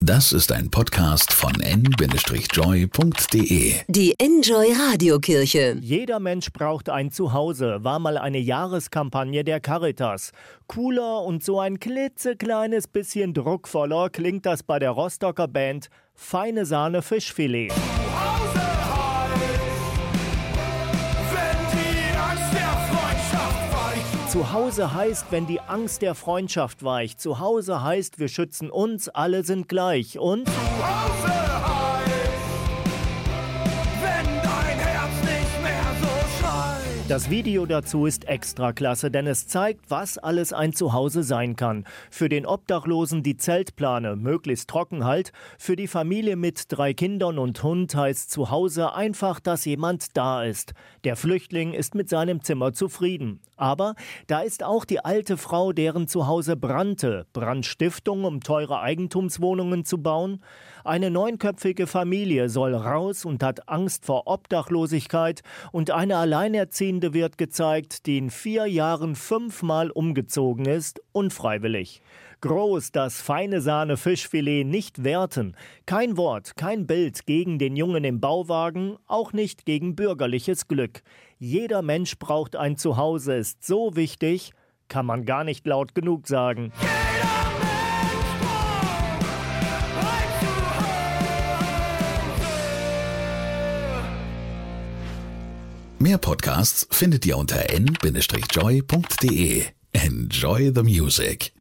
Das ist ein Podcast von n-joy.de. Die Enjoy Radiokirche. Jeder Mensch braucht ein Zuhause, war mal eine Jahreskampagne der Caritas. Cooler und so ein klitzekleines bisschen druckvoller klingt das bei der Rostocker Band Feine Sahne Fischfilet. Zuhause heißt, wenn die Angst der Freundschaft weicht. Zuhause heißt, wir schützen uns, alle sind gleich. Und Zuhause heißt, wenn dein Herz nicht mehr so schreit. das Video dazu ist extraklasse, denn es zeigt, was alles ein Zuhause sein kann. Für den Obdachlosen die Zeltplane, möglichst trocken halt. Für die Familie mit 3 Kindern und Hund heißt Zuhause einfach, dass jemand da ist. Der Flüchtling ist mit seinem Zimmer zufrieden. Aber da ist auch die alte Frau, deren Zuhause brannte. Brandstiftung, um teure Eigentumswohnungen zu bauen. Eine 9-köpfige Familie soll raus und hat Angst vor Obdachlosigkeit. Und eine Alleinerziehende wird gezeigt, die in 4 Jahren 5-mal umgezogen ist, unfreiwillig. Groß das Feine Sahne Fischfilet nicht werten. Kein Wort, kein Bild gegen den Jungen im Bauwagen, auch nicht gegen bürgerliches Glück. Jeder Mensch braucht ein Zuhause, ist so wichtig, kann man gar nicht laut genug sagen. Jeder Mensch braucht ein Zuhause. Mehr Podcasts findet ihr unter n-joy.de. Enjoy the music.